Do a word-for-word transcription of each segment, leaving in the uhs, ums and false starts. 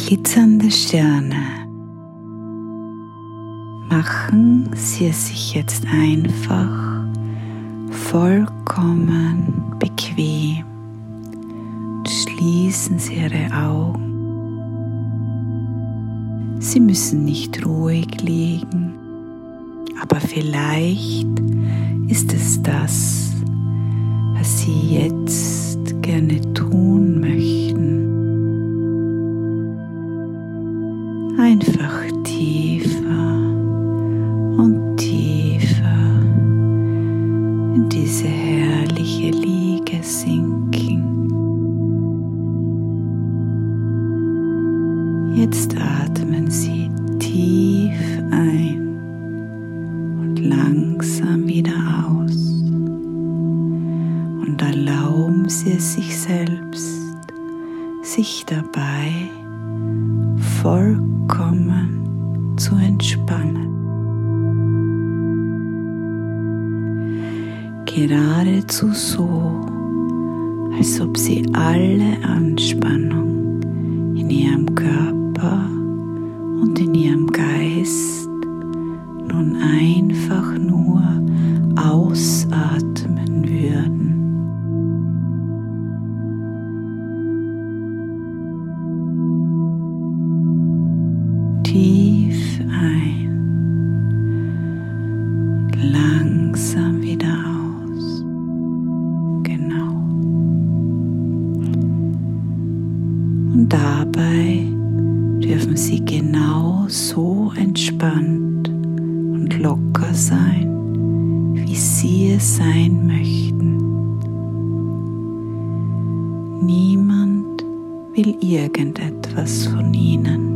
glitzernde Sterne. Machen Sie es sich jetzt einfach vollkommen bequem. Schließen Sie Ihre Augen. Sie müssen nicht ruhig liegen, aber vielleicht ist es das, was Sie jetzt gerne tun möchten. Einfach tiefer und tiefer in diese herrliche Liege sinken. Jetzt atmen Sie tief ein und langsam wieder aus und erlauben Sie es sich selbst, sich dabei vollkommen zu entspannen. Geradezu so, als ob Sie alle Anspannung in Ihrem Körper und in Ihrem Geist nun einfach nur ausatmen würden. Tief ein und langsam wieder aus. Genau. Und dabei dürfen Sie genau so entspannt und locker sein, wie Sie es sein möchten. Niemand will irgendetwas von Ihnen.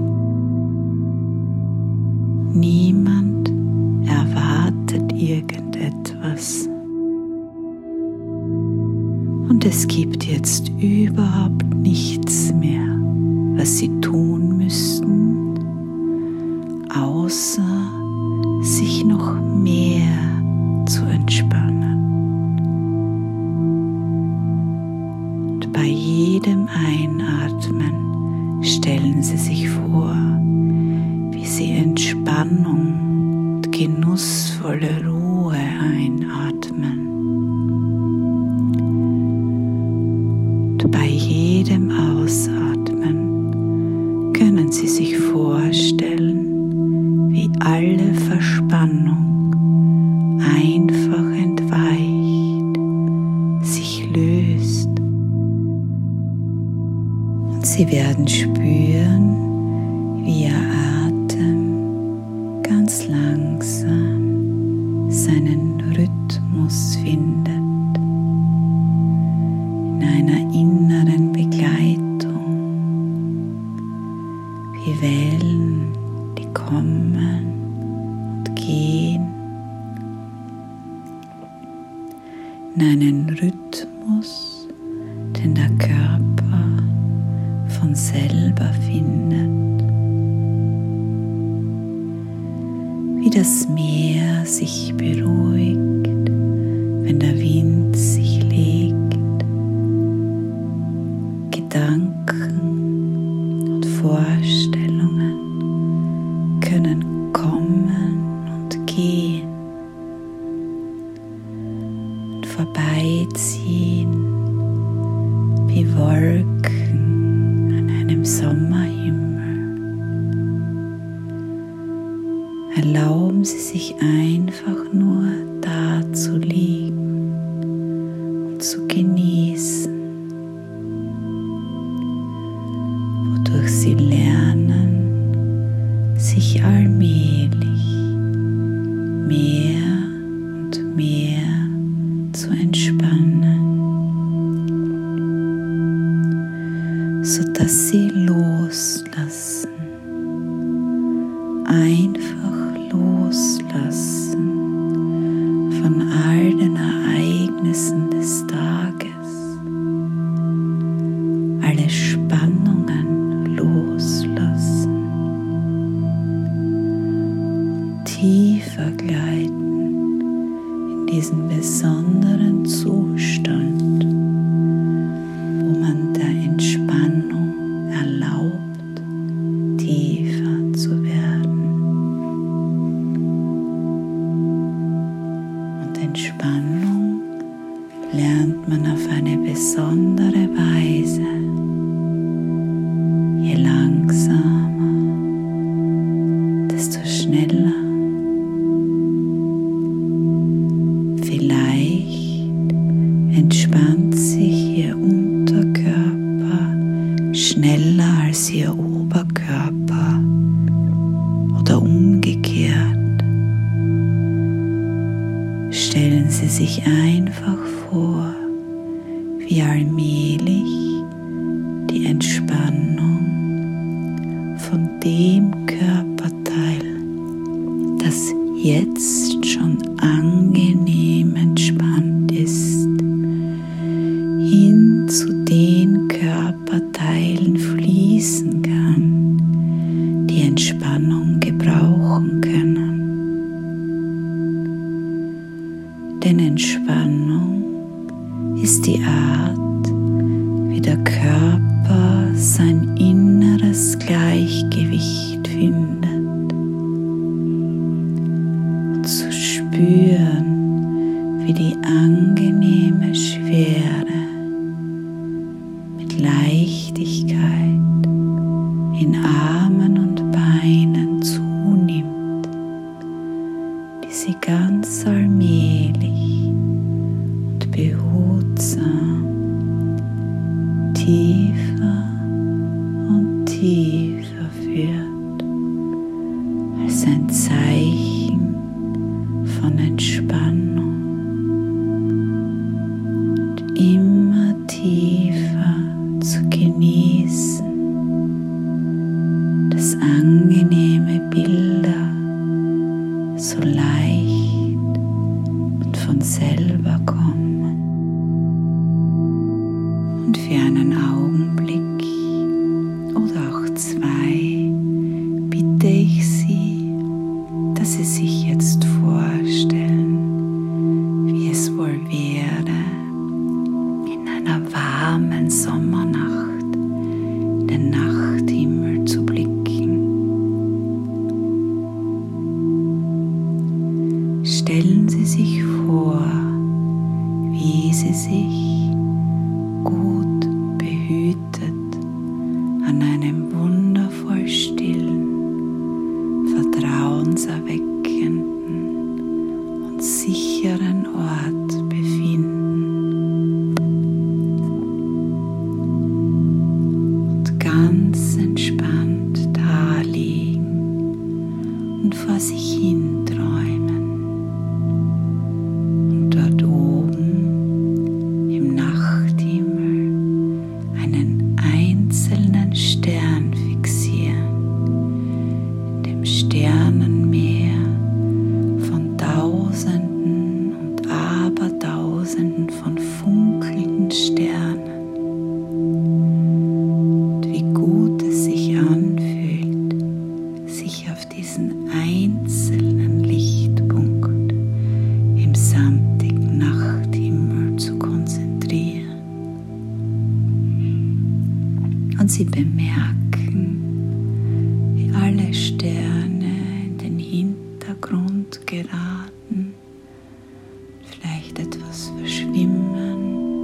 Niemand erwartet irgendetwas. Und es gibt jetzt überhaupt nichts mehr, was Sie tun müssten, außer sich noch mehr zu entspannen. Und bei jedem Einatmen stellen Sie sich vor, wie Sie Entspannung und genussvolle Ruhe einatmen. Und bei jedem Ausatmen können Sie sich vorstellen, wie alle Verspannung einfach entweicht, sich löst. Und Sie werden spüren, wie Ihr Atem ganz langsam seinen Rhythmus findet, in einer inneren Begleitung, wie Wellen, die kommen und gehen, in einen Rhythmus, den der Körper von selber findet. Wie das Meer sich beruhigt, wenn der Wind sich legt. Gedanken und Vorstellungen können kommen und gehen und vorbeiziehen wie Wolken an einem Sommerhimmel. Erlauben Sie sich einfach nur da zu liegen und zu genießen, wodurch Sie lernen, sich allmählich mehr und mehr zu entspannen, sodass Sie loslassen, einfach loslassen von all den Ereignissen des Tages, alle Spannungen loslassen, tiefer gleiten in diesen besonderen Zustand, wo man der Entspannung erlaubt, eine besondere Weise. Je langsamer, desto schneller. Vielleicht entspannt sich Ihr Unterkörper schneller als Ihr Oberkörper oder umgekehrt. Stellen Sie sich einfach vor, wie allmählich die Entspannung von dem Körperteil, das jetzt schon angenehm entspannt ist, hin zu den Körperteilen fließen kann, die Entspannung gebrauchen können. Denn Entspannung ist die Art, wie der Körper sein inneres Gleichgewicht findet. Und zu spüren, wie die angenehme Schwere mit Leichtigkeit in Armen und Beinen zunimmt, die sie ganz allmählich und behutsam tiefer und tiefer führt, als ein Zeichen von Entspannung, und immer tiefer zu genießen, dass angenehme Bilder so leicht und von selber kommen. Und für einen Augenblick oder auch zwei bitte ich Sie, dass Sie sich jetzt vorstellen, wie es wohl wäre, in einer warmen Sommernacht den Nachthimmel zu blicken. Stellen Sie sich vor, wie Sie sich gut behütet an einem wundervoll stillen, vertrauenserweckenden und sicheren Ort befinden und ganz entspannt daliegen und vor sich hin träumen. Und dort oben im Nachthimmel einen einzelnen Stern fixieren, in dem Sternenmeer von Tausenden und Abertausenden von funkelnden Sternen. Und wie gut es sich anfühlt, sich auf diesen einzelnen Lichtpunkt im samtigen Nachthimmel zu konzentrieren. Und Sie bemerken, wie alle Sterne in den Hintergrund geraten, vielleicht etwas verschwimmen,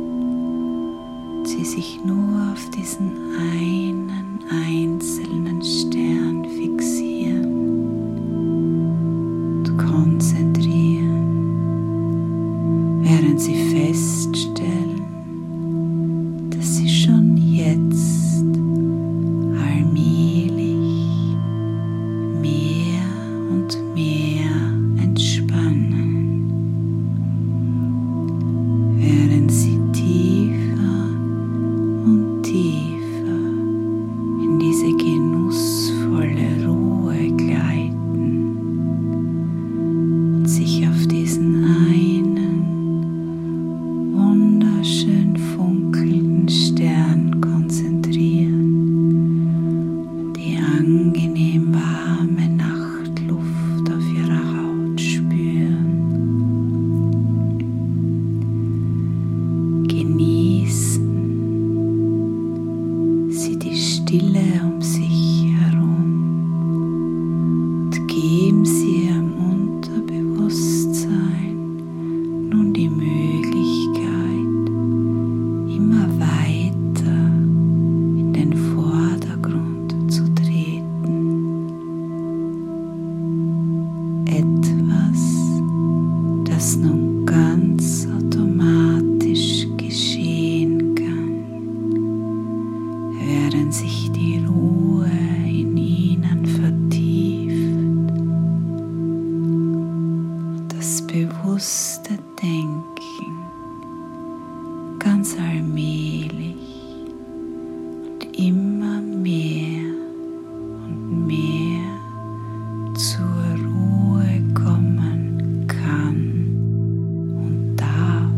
Sie sich nur auf diesen einen einzelnen Stern fixieren und konzentrieren, während Sie feststellen, dass Sie schon jetzt bewusste Denken ganz allmählich und immer mehr und mehr zur Ruhe kommen kann und darf.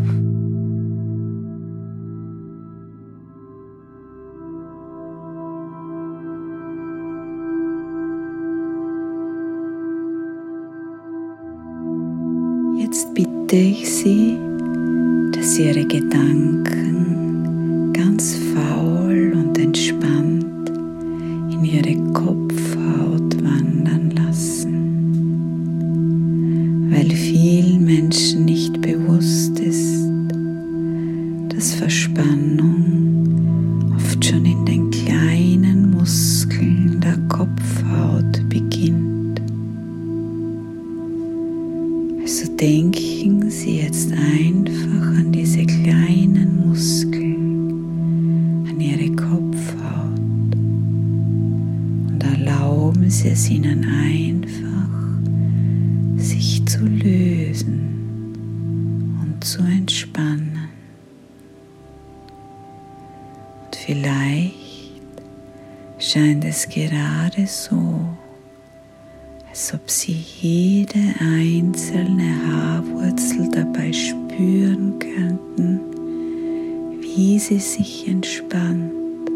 Jetzt bitte ich Sie, dass Sie Ihre Gedanken ganz faul und entspannt in Ihre Kopfhaut wandern lassen, weil vielen Menschen nicht bewusst ist, dass Verspannung oft schon in den kleinen Muskeln der Kopfhaut beginnt. Also denken Sie jetzt einfach an diese kleinen Muskeln, an Ihre Kopfhaut und erlauben Sie es Ihnen einfach, sich zu lösen und zu entspannen. Und vielleicht scheint es gerade so, als ob Sie jede einzelne Haarwurzel dabei spüren könnten, wie sie sich entspannt.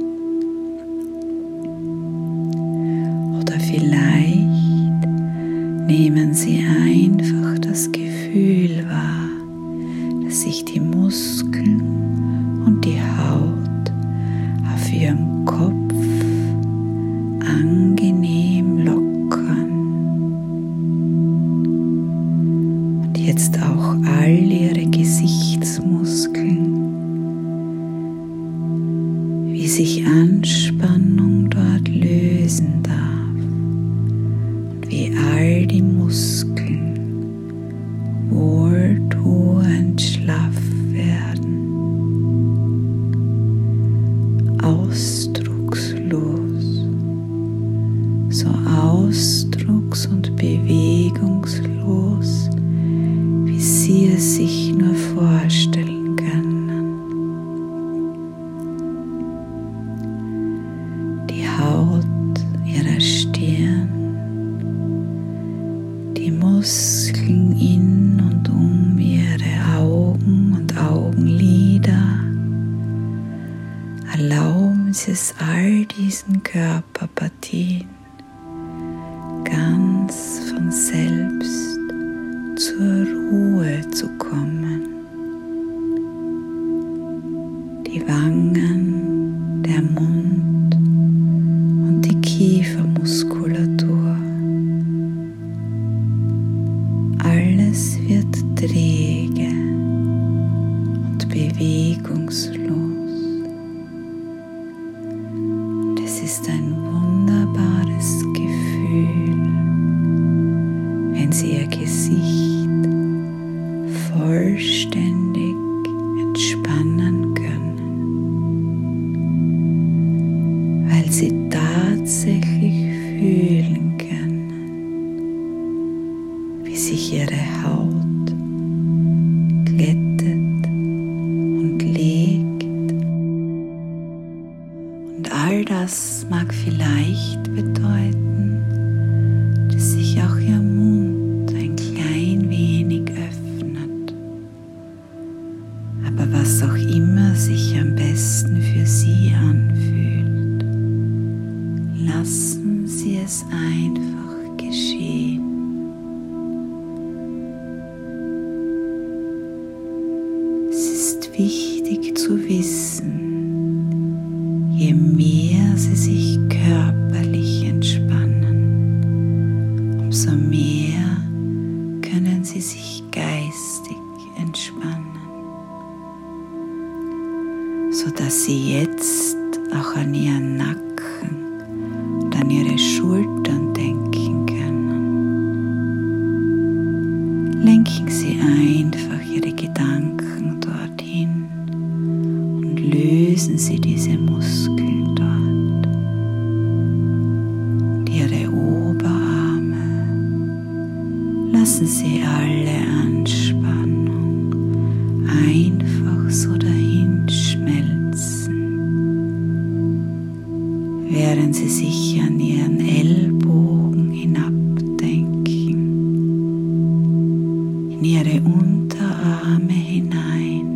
Oder vielleicht nehmen Sie einfach das Gefühl wahr, dass sich die Muskeln und die Haut auf Ihrem Kopf angenehm lockern. Jetzt auch all Ihre Gesichtsmuskeln, wie sich Anspannung dort lösen darf und wie all die Muskeln wohltuend schlaff werden, ausdruckslos, so ausdrucks- und bewegungslos, wie Sie es sich nur vorstellen können. Die Haut Ihrer Stirn, die Muskeln in und um Ihre Augen und Augenlider. Erlauben Sie es all diesen Körperpartien ganz von selbst zur Ruhe zu kommen. Die Wangen, der Mund und die Kiefermuskulatur. Alles wird träge und bewegungslos. Und es ist ein wunderbares Gefühl, wenn Sie Ihr Gesicht vollständig entspannen können, weil Sie tatsächlich fühlen können, wie sich Ihre Haut glättet und legt. Und all das mag vielleicht bedeuten, dass sich auch Ihr Mund ein klein wenig öffnet. Aber was auch immer sich am besten für Sie anfühlt, lassen Sie es einfach geschehen. Es ist wichtig zu wissen, je mehr Sie sich körperlich entspannen, umso mehr können Sie sich geistig entspannen, sodass Sie jetzt auch an Ihren Nacken und an Ihre Schultern denken können. Lenken Sie einfach Ihre Gedanken dorthin und lösen Sie diese Muskeln dort. Ihre Oberarme, lassen Sie alle anspannen. während Sie sich an Ihren Ellbogen hinabdenken, in Ihre Unterarme hinein,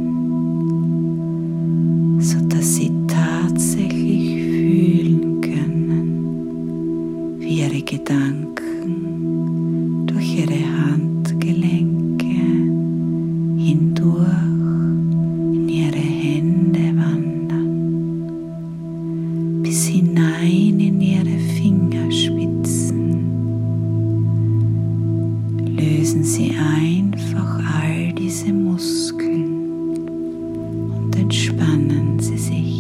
sodass Sie tatsächlich fühlen können, wie Ihre Gedanken durch Ihre Handgelenke hindurch in Ihre Hände wandern, bis hinein in Ihre Fingerspitzen. Lösen Sie einfach all diese Muskeln und entspannen Sie sich.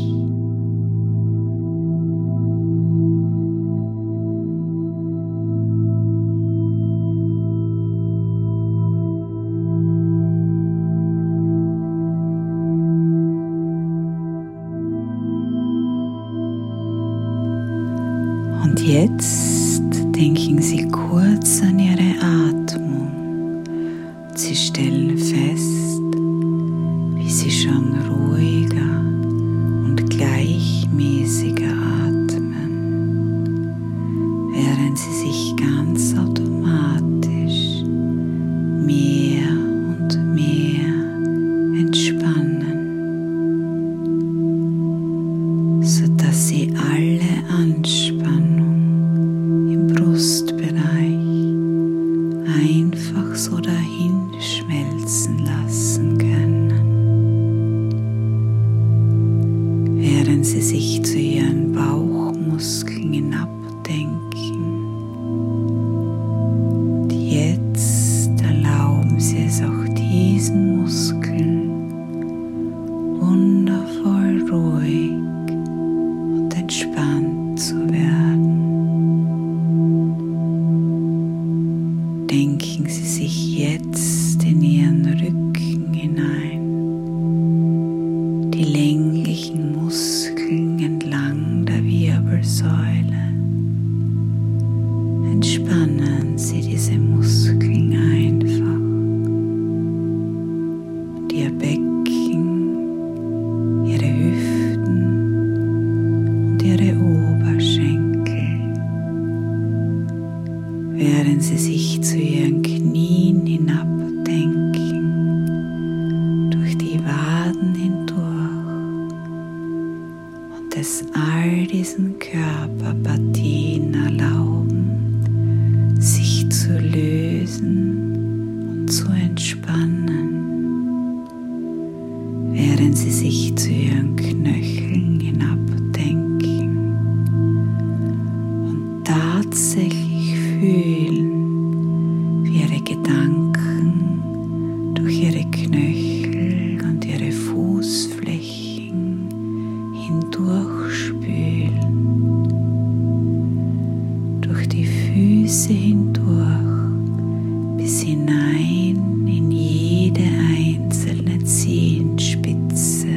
Und jetzt denken Sie kurz an Ihre Atmung. Sie stellen fest, wie Sie schon ruhiger und gleichmäßiger atmen, während Sie sich ganz automatisch mehr und mehr entspannen, sodass Sie alle Anspannung im Brustbereich einfach so dahin schmelzen lassen können, während Sie sich zu Ihren Bauchmuskeln hinabdenken. Und jetzt erlauben Sie es auch diesen Muskeln wundervoll ruhig und entspannt zu werden. Denken Sie sich jetzt in Ihren Rücken hinein, die länglichen Muskeln entlang der Wirbelsäule. Entspannen Sie diese Muskeln einfach. Und Ihr Becken, Ihre Hüften und Ihre Oberschenkel, während Sie sich zu Ihren Knien hinabdenken, durch die Waden hindurch und es all diesen Körperpartien erlauben, sich zu lösen und zu entspannen, während Sie sich zu Ihren Knöcheln hinabdenken und tatsächlich fühlen, wie Ihre Gedanken durch Ihre Knöchel und Ihre Fußflächen hindurchspülen, durch die Füße hindurch bis hinein in jede einzelne Zehenspitze,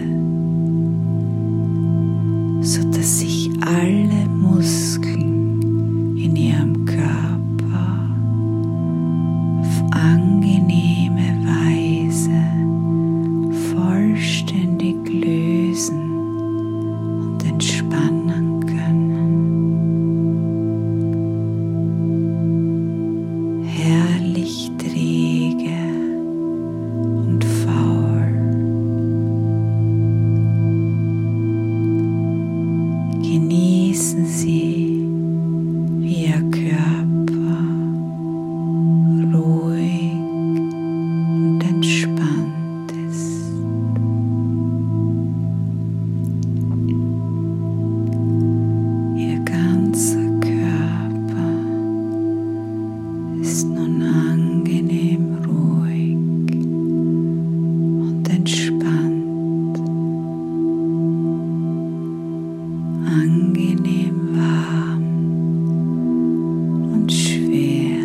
sodass sich alle Muskeln in Ihrem Körper auf angenehme Weise vollständig lösen und entspannen können. Herrlich träge und faul. Genießen Sie, wie Ihr Körper ruhig und entspannt ist. Ihr ganzer Körper ist nun angenehm ruhig und entspannt, angenehm warm und schwer,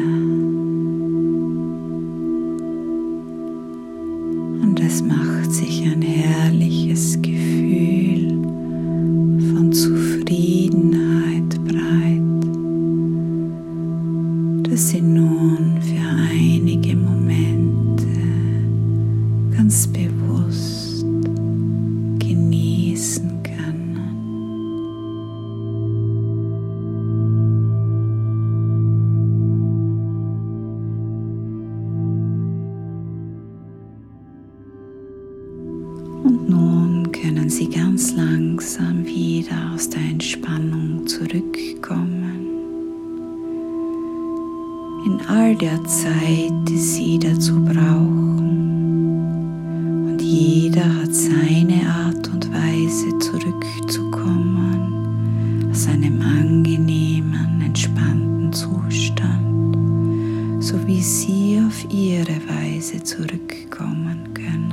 und es macht sich ein herrliches Gefühl von Zufriedenheit breit, das Sie nun für einige Momente ganz bewusst genießen können. sie ganz langsam wieder aus der Entspannung zurückkommen. In all der Zeit, die sie dazu brauchen. Und jeder hat seine Art und Weise zurückzukommen aus einem angenehmen, entspannten Zustand, so wie sie auf ihre Weise zurückkommen können,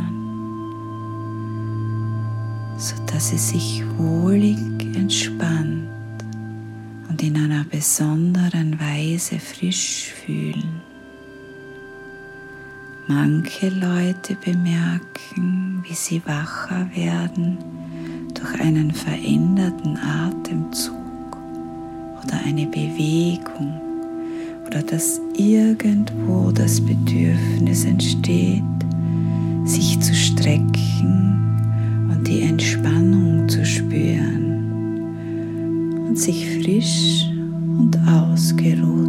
sodass sie sich wohlig entspannt und in einer besonderen Weise frisch fühlen. Manche Leute bemerken, wie sie wacher werden durch einen veränderten Atemzug oder eine Bewegung oder dass irgendwo das Bedürfnis entsteht, sich zu strecken und die Entspannung zu spüren und sich frisch und ausgeruht